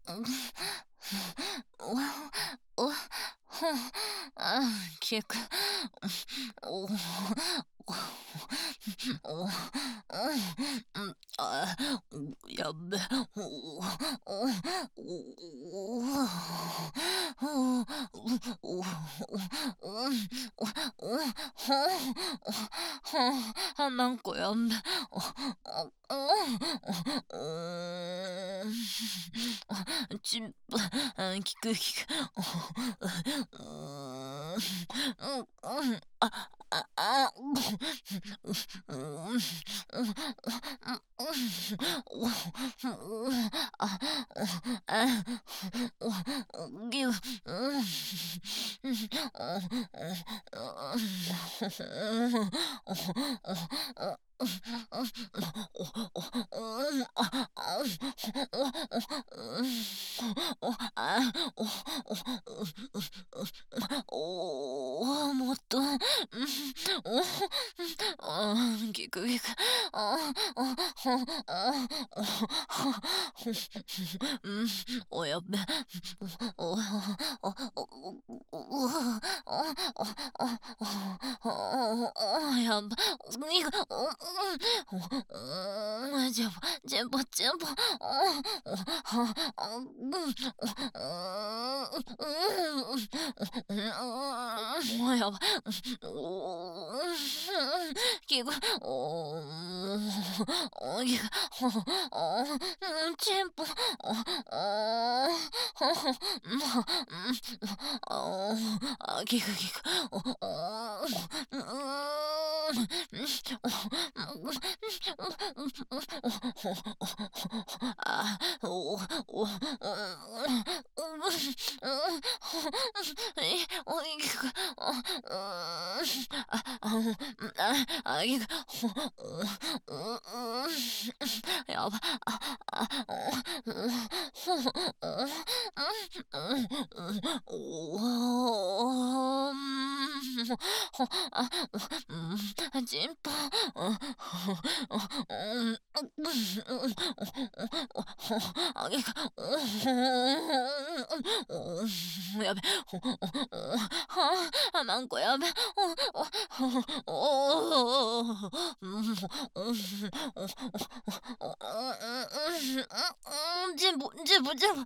おおあ、結構、おおおあ、やべ、おおおおおおなんかやべ、ちんぷ、聞く聞く、うん、ぎゅ、もっと、ギクギク、やべ、おおやば、にが、ジェボ、やば、きが、ぎが、チンポ、ギクギク、あ、おおおおいくいくやばおチンポあげかやべなんかやべ全部